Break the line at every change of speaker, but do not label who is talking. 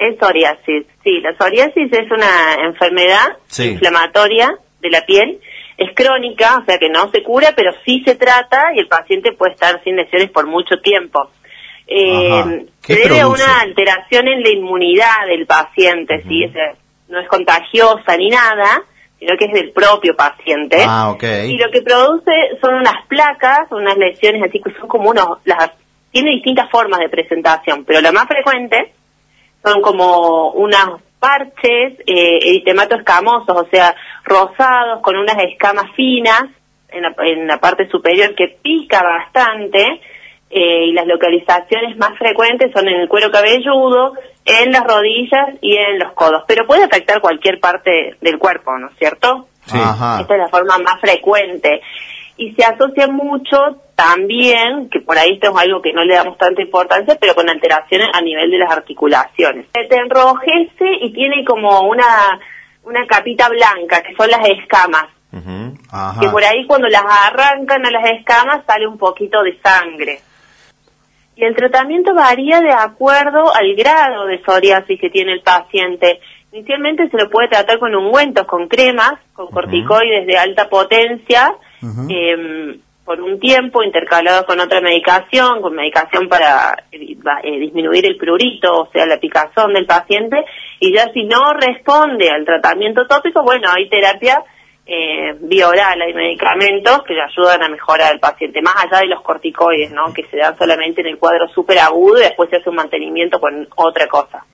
Es psoriasis, sí. La psoriasis es una enfermedad inflamatoria de la piel. Es crónica, o sea que no se cura, pero sí se trata y el paciente puede estar sin lesiones por mucho tiempo. Se debe a una alteración en la inmunidad del paciente, ¿sí? O sea, no es contagiosa ni nada, sino que es del propio paciente. Y lo que produce son unas placas, unas lesiones así que son como tiene distintas formas de presentación, pero la más frecuente son como unos parches, eritematos escamosos, o sea, rosados con unas escamas finas en la parte superior que pica bastante, y las localizaciones más frecuentes son en el cuero cabelludo, en las rodillas y en los codos, pero puede afectar cualquier parte del cuerpo, ¿no es cierto?
Sí.
Esta es la forma más frecuente. Y se asocia mucho también, que por ahí esto es algo que no le damos tanta importancia, pero con alteraciones a nivel de las articulaciones. Se te enrojece y tiene como una capita blanca, que son las escamas. Que por ahí cuando las arrancan a las escamas sale un poquito de sangre. Y el tratamiento varía de acuerdo al grado de psoriasis que tiene el paciente. Inicialmente se lo puede tratar con ungüentos, con cremas, con corticoides de alta potencia, por un tiempo, intercalados con otra medicación, con medicación para disminuir el prurito, o sea, la picazón del paciente, y ya si no responde al tratamiento tópico, bueno, hay terapia bioral, hay medicamentos que le ayudan a mejorar al paciente, más allá de los corticoides, ¿no? Que se dan solamente en el cuadro súper agudo y después se hace un mantenimiento con otra cosa.